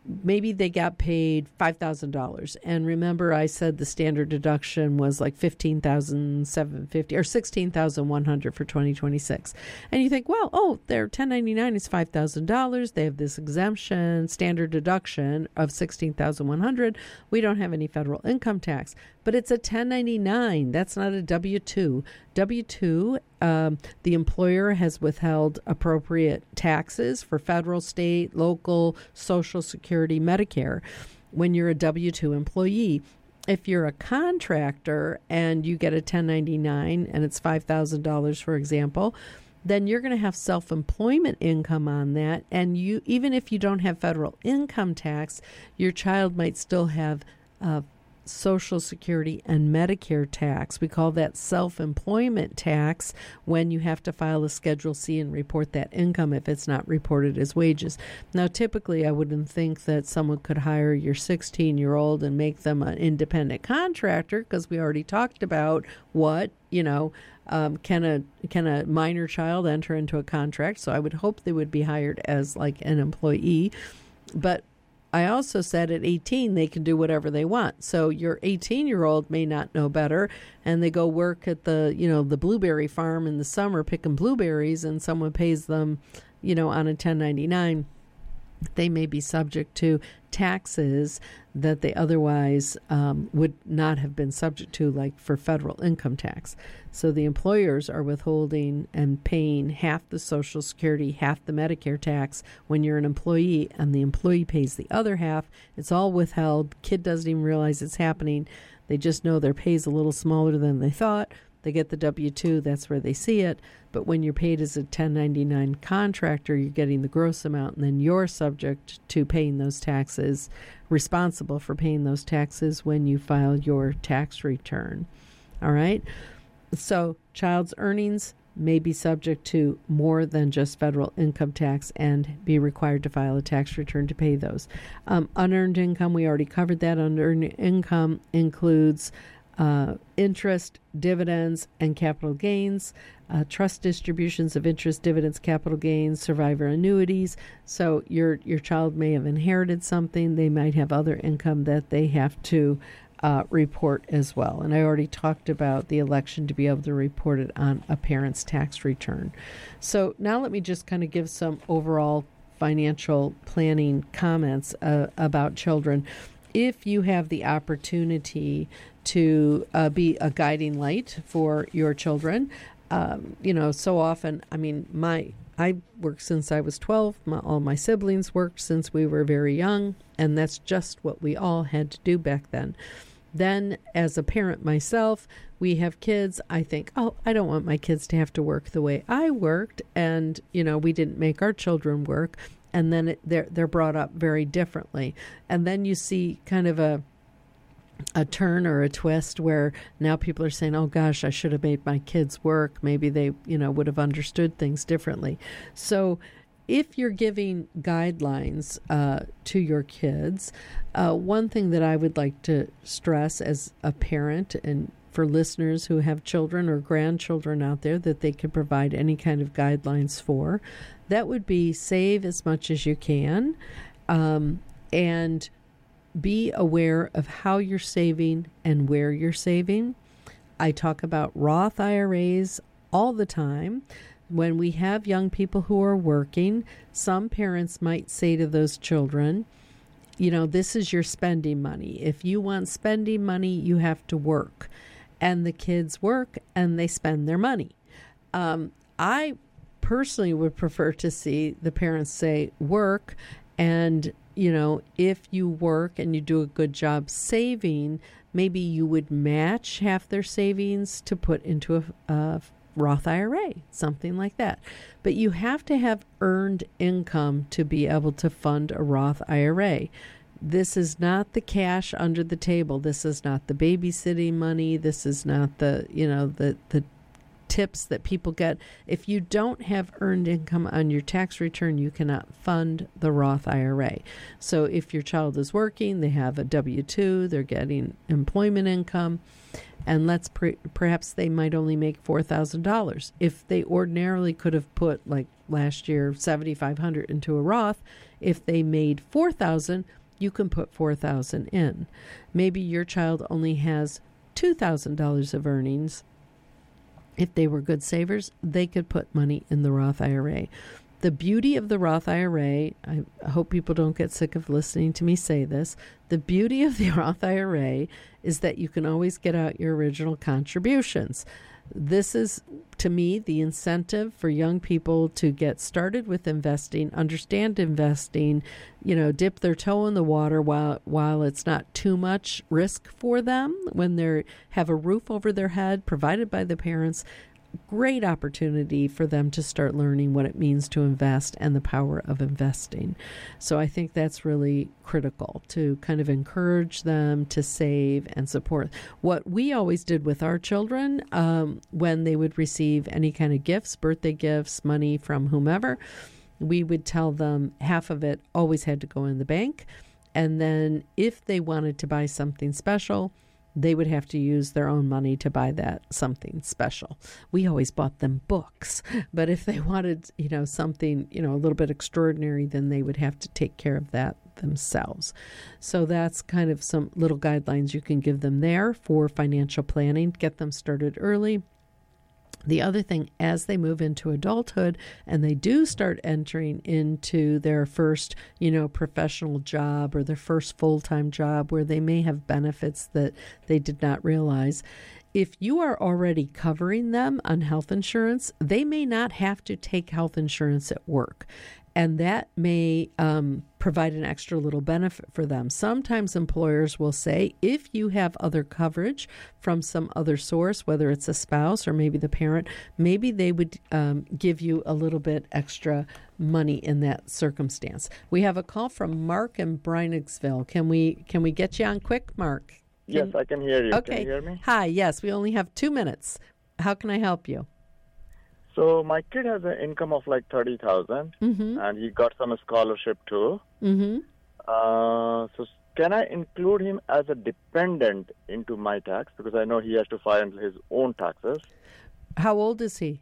maybe they got paid five thousand dollars. And remember, I said the standard deduction was like fifteen thousand seven hundred fifty dollars or sixteen thousand one hundred dollars for twenty twenty-six. And you think, well, oh, their ten ninety-nine is five thousand dollars. They have this exemption, standard deduction of sixteen thousand one hundred dollars. We don't have any federal income tax. But it's a ten ninety-nine. That's not a W two. W two, um, the employer has withheld appropriate taxes for federal, state, local, Social Security, Medicare when you're a W two employee. If you're a contractor and you get a ten ninety-nine and it's five thousand dollars, for example, then you're going to have self-employment income on that. And you, even if you don't have federal income tax, your child might still have uh, Social Security and Medicare tax. We call that self-employment tax when you have to file a Schedule C and report that income if it's not reported as wages. Now, typically, I wouldn't think that someone could hire your sixteen-year-old and make them an independent contractor, because we already talked about what, you know, um, can a can a minor child enter into a contract. So I would hope they would be hired as like an employee. But I also said at eighteen, they can do whatever they want. So your eighteen-year-old may not know better, and they go work at the, you know, the blueberry farm in the summer picking blueberries, and someone pays them, you know, on a ten ninety-nine. They may be subject to taxes that they otherwise um, would not have been subject to, like for federal income tax. So the employers are withholding and paying half the Social Security, half the Medicare tax when you're an employee, and the employee pays the other half. It's all withheld. Kid doesn't even realize it's happening. They just know their pay's a little smaller than they thought. They get the W two, that's where they see it. But when you're paid as a ten ninety-nine contractor, you're getting the gross amount, and then you're subject to paying those taxes, responsible for paying those taxes when you file your tax return. All right? So child's earnings may be subject to more than just federal income tax and be required to file a tax return to pay those. Um, unearned income, we already covered that. Unearned income includes Uh, interest, dividends, and capital gains, uh, trust distributions of interest, dividends, capital gains, survivor annuities. So your your child may have inherited something. They might have other income that they have to uh, report as well. And I already talked about the election to be able to report it on a parent's tax return. So now let me just kind of give some overall financial planning comments uh, about children. If you have the opportunity to uh, be a guiding light for your children, um, you know, so often, I mean, my I worked since I was twelve. My, all my siblings worked since we were very young, and that's just what we all had to do back then. Then, as a parent myself, we have kids. I think, oh, I don't want my kids to have to work the way I worked, and, you know, we didn't make our children work. And then it, they're they're brought up very differently. And then you see kind of a a turn or a twist where now people are saying, oh, gosh, I should have made my kids work. Maybe they, you know, would have understood things differently. So if you're giving guidelines uh, to your kids, uh, one thing that I would like to stress as a parent, and for listeners who have children or grandchildren out there that they can provide any kind of guidelines for, that would be save as much as you can, um, and be aware of how you're saving and where you're saving. I talk about Roth I R As all the time. When we have young people who are working, some parents might say to those children, you know, this is your spending money. If you want spending money, you have to work. And the kids work and they spend their money. Um, I personally would prefer to see the parents say work, and, you know, if you work and you do a good job saving, maybe you would match half their savings to put into a, a Roth I R A, something like that. But you have to have earned income to be able to fund a Roth I R A. This is not the cash under the table. This is not the babysitting money. This is not the, you know, the, the tips that people get. If you don't have earned income on your tax return, you cannot fund the Roth I R A. So if your child is working, they have a W two, they're getting employment income, And let's pre- perhaps they might only make four thousand dollars. If they ordinarily could have put, like last year, seven thousand five hundred dollars into a Roth, if they made four thousand dollars, you can put four thousand dollars in. Maybe your child only has two thousand dollars of earnings. If they were good savers, they could put money in the Roth I R A. The beauty of the Roth I R A, I hope people don't get sick of listening to me say this, the beauty of the Roth I R A is that you can always get out your original contributions. This is, to me, the incentive for young people to get started with investing, understand investing, you know, dip their toe in the water while while it's not too much risk for them when they have a roof over their head provided by the parents. Great opportunity for them to start learning what it means to invest and the power of investing. So I think that's really critical to kind of encourage them to save and support. What we always did with our children um, when they would receive any kind of gifts, birthday gifts, money from whomever, we would tell them half of it always had to go in the bank. And then if they wanted to buy something special, they would have to use their own money to buy that something special. We always bought them books, but if they wanted, you know, something, you know, a little bit extraordinary, then they would have to take care of that themselves. So that's kind of some little guidelines you can give them there for financial planning, get them started early. The other thing, as they move into adulthood and they do start entering into their first, you know, professional job or their first full-time job where they may have benefits that they did not realize, if you are already covering them on health insurance, they may not have to take health insurance at work. And that may um, provide an extra little benefit for them. Sometimes employers will say, if you have other coverage from some other source, whether it's a spouse or maybe the parent, maybe they would um, give you a little bit extra money in that circumstance. We have a call from Mark in Breiningsville. Can we can we get you on quick, Mark? Can, yes, I can hear you. Okay. Can you hear me? Hi, yes, we only have two minutes. How can I help you? So my kid has an income of like thirty thousand, Mm-hmm. and he got some scholarship too. Mm-hmm. Uh, so can I include him as a dependent into my tax, because I know he has to file his own taxes? How old is he?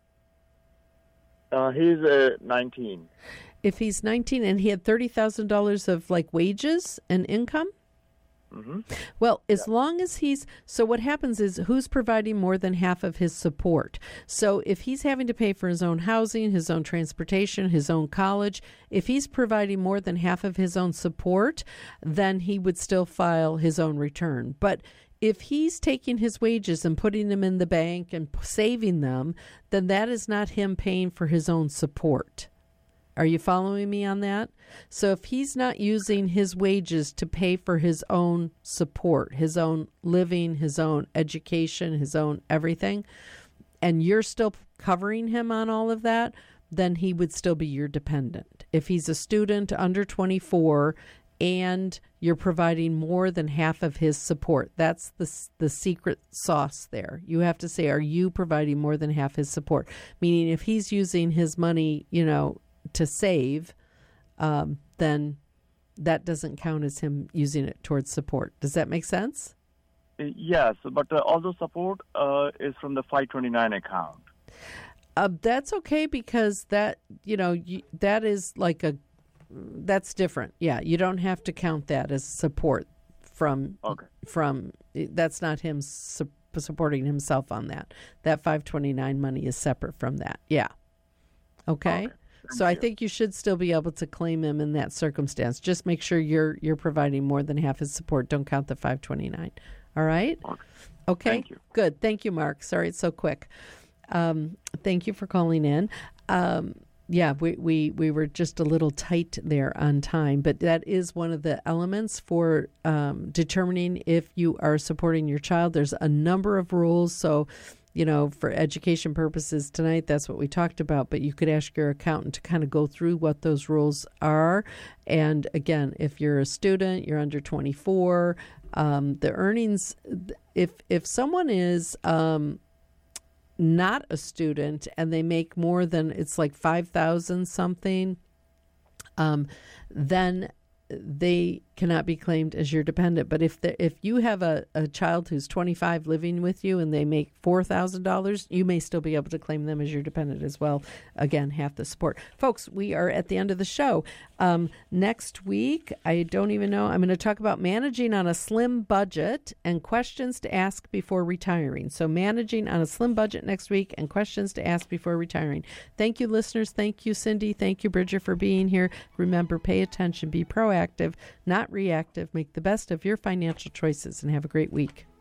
Uh, he's uh, nineteen. If he's nineteen and he had thirty thousand dollars of like wages and income? Mm-hmm. Well, as yeah. long as he's, so what happens is who's providing more than half of his support? So if he's having to pay for his own housing, his own transportation, his own college, if he's providing more than half of his own support, then he would still file his own return. But if he's taking his wages and putting them in the bank and saving them, then that is not him paying for his own support. Are you following me on that? So if he's not using his wages to pay for his own support, his own living, his own education, his own everything, and you're still covering him on all of that, then he would still be your dependent. If he's a student under twenty-four and you're providing more than half of his support, that's the the secret sauce there. You have to say, are you providing more than half his support? Meaning if he's using his money, you know, to save, um, then that doesn't count as him using it towards support. Does that make sense? Yes, but uh, all the support uh, is from the five twenty-nine account. Uh, that's okay because that, you know, you, that is like a, that's different. Yeah, you don't have to count that as support from, okay. from, that's not him su- supporting himself on that. That five twenty-nine money is separate from that. Yeah. Okay. okay. So I think you should still be able to claim him in that circumstance. Just make sure you're you're providing more than half his support. Don't count the five twenty-nine. All right? Okay. Okay. Thank you. Good. Thank you, Mark. Sorry it's so quick. Um, thank you for calling in. Um, yeah, we, we, we were just a little tight there on time, but that is one of the elements for um, determining if you are supporting your child. There's a number of rules, so you know, for education purposes tonight, that's what we talked about. But you could ask your accountant to kind of go through what those rules are. And again, if you're a student, you're under twenty-four, um, the earnings, if if someone is um, not a student and they make more than, it's like five thousand something, um, then they cannot be claimed as your dependent. But if the, if you have a, a child who's twenty-five living with you and they make four thousand dollars, you may still be able to claim them as your dependent as well. Again, half the support. Folks, we are at the end of the show. Um, next week, I don't even know, I'm going to talk about managing on a slim budget and questions to ask before retiring. So managing on a slim budget next week and questions to ask before retiring. Thank you, listeners. Thank you, Cindy. Thank you, Bridget, for being here. Remember, pay attention, be proactive, not reactive. Make the best of your financial choices, and have a great week.